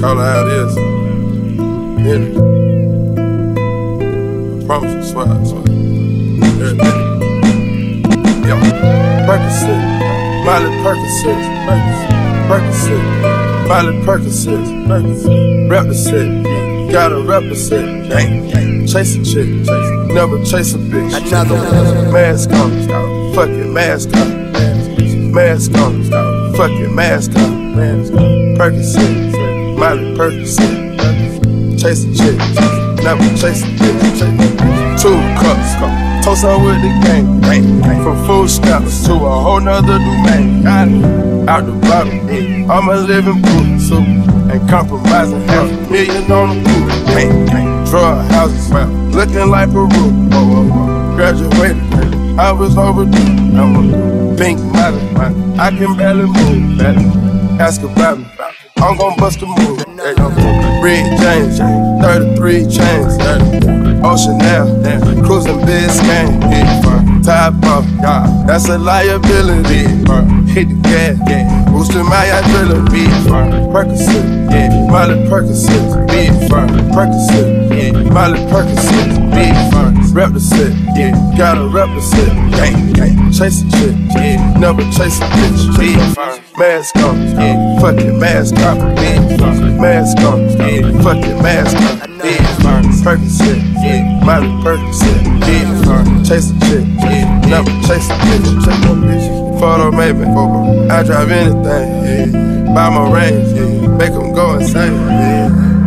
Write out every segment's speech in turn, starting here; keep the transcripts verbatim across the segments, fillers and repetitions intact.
Call it how it is. Yeah. I promise you, swear, I swear. Yeah. Yo. Percocet, Miley Percocet, Percocet, Miley Percocet, Represent, gotta represent. Gang, gang. Chase a chick, never chase a bitch. Another mask on, fuck it, mask on, mask on, fuck it, mask on, Percocet, Miley Percocet, chase a chick, never chase a bitch. Two cups, toast on with the gang, from food stamps to a whole nother domain. Out the bottom, I'm a living proof, so ain't compromising half a million on the pool. Drug houses, looking like Peru. Graduated, I was overdue. I'm a pink model, I can barely move. Ask about me, I'm gon' bust a move. Red James, thirty-three chains, Ocean Air, cruising Biscayne. Top off, that's a liability. Hit the gas, boosting my adrenaline. Percocet, Miley Percocet, Percocet, Miley Percocet, Represent, gotta represent. Chase a chick, never chase a bitch. Mask on, fuck it, mask on. Mask on, fuck it, mask on. Percocet, Miley Percocet, chase a chick, never chase a bitch. Photo maybe, I drive anything, yeah. Buy my range, yeah. Make them go insane, yeah.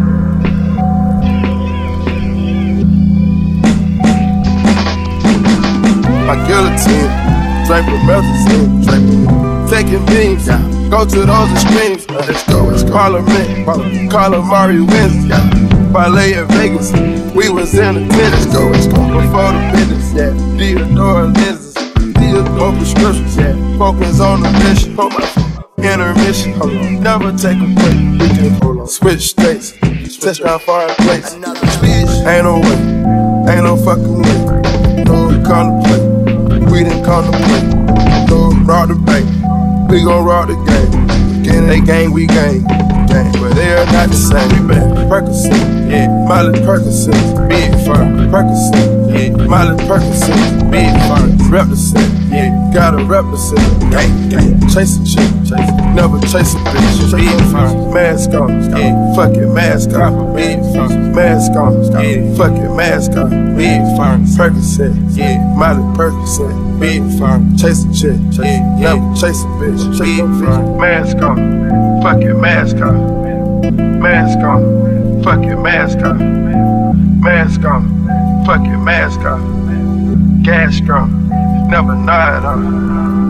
My guillotine, draped with melazine, taking beams, yeah. Go to those extremes, uh, let's go, let's go. Parliament, Calamari wins, yeah. Ballet in Vegas, we was in the tennis, go, let's go. Before the business, yeah. Theodore lenses, Theodore prescriptions, yeah. Focus on the mission, intermission, hold on. Never take a break, we can hold on. Switch states, test down foreign place. Ain't no way, ain't no fucking way. No contemplate, we didn't contemplate. No rob the bank, we gon' rob the game. Again, they gang, we gang, gang. But they are not the same. We been Percocet, yeah. Miley Percocet, big firm. Percocet, yeah. Miley Percocet, big firm. Represent, yeah. Gotta represent. Gang, gang. Chase a chick, chase. Never chase a bitch. Big firm. Mask on, yeah. Fuck it, mask on. Big firm. Mask on, yeah. Fuck it, mask on. Big firm. Percocet, yeah. Miley Percocet, big firm. Chase a chick, yeah. Never chase a bitch. Big firm. Mask on, fuck it, mask on. Mask on, fuck it, mask on. Mask on, fuck it, mask on. Gas strong, never nod on.